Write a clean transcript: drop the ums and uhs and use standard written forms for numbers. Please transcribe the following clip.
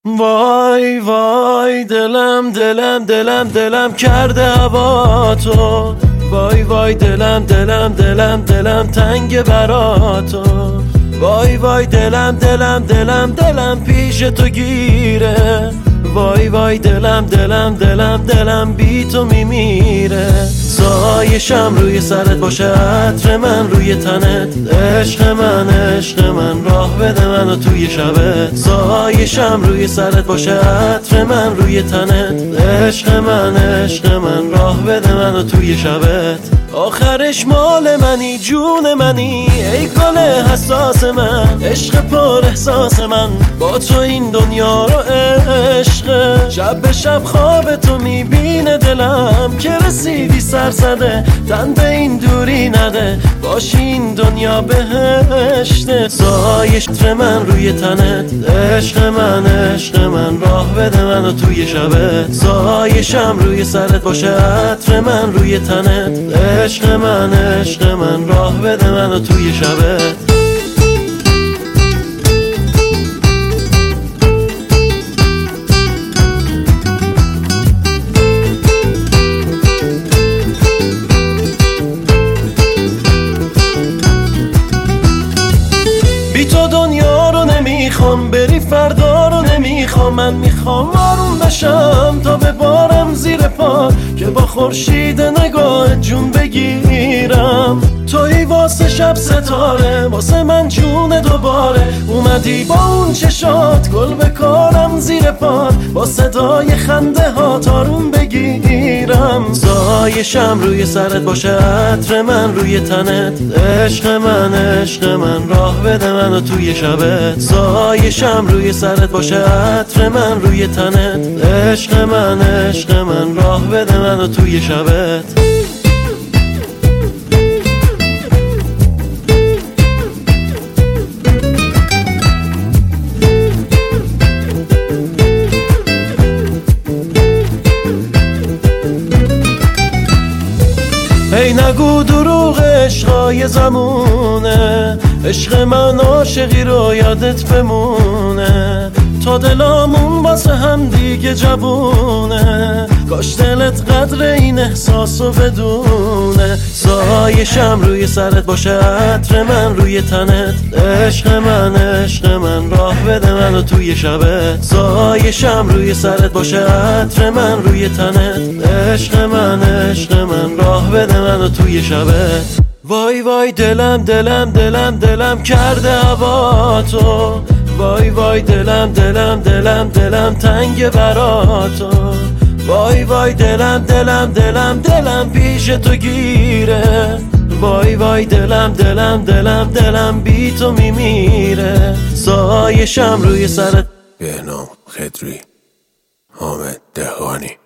وای وای دلم دلم دلم دلم کرده هوا تو. وای وای دلم دلم دلم دلم تنگ برا تو. وای وای دلم دلم دلم دلم پیش تو گیره. وای وای دلم دلم دلم دلم بی تو میمیره. سایشم روی سرت باشه، عطر من روی تنت. عشق من عشق من راه بده منو توی شبت. سایشم روی سرت باشه، عطر من روی تنت. عشق من عشق من راه بده منو توی شبت. آخرش مال منی جون منی ای گل حساس من. عشق پر احساس من با تو این دنیا رو عشق. شب به شب خواب تو میبینه دلم که رسیدی سر زده. تن به این دوری نده باشی این دنیا بهشته. سایش من روی تنت. عشق من عشق من راه بده منو توی شبت. سایشم روی سرت باشه، عطر من روی تنت. عشق من عشق من راه بده منو توی شبت. بی تو دنیا رو نمیخوام، بری فردا رو نمیخوام. من میخوام آروم بشم تا ببارم زیر پا، که با خورشید نگاه جون بگیرم. تویی واسه شب ستاره، واسه من جون دوباره. اومدی با اون چشات گل بکارم زیر پات، با صدای خنده ها آروم بگیرم. سایشم روی سرت باشه، عطر من روی تنت. عشق من عشق من راه بده منو توی شبت. سایشم روی سرت باشه، عطر من روی تنت. عشق من عشق من راه بده منو توی شبت. ای نگو دروغ عشقای زمونه. عشق من عاشقی رو یادت بمونه، تا دلامون واسه هم دیگه جوونه. کاش دلت قدر این احساسو بدونه. سایشم روی سرت باشه، عطر من روی تنت. عشق من عشق من راه بده منو توی شبت. سایشم روی سرت باشه، عطر من روی تنت. عشق من عشق من راه بده منو توی شبت. وای وای دلم دلم دلم دلم کرده هوا تو. وای وای دلم دلم دلم دلم تنگ برا تو. وای وای دلم دلم دلم دلم پیش تو گیره. وای وای دلم دلم دلم دلم بی تو میمیره. سایشم روی سرت. بهنام خضری، حامد دهقانی.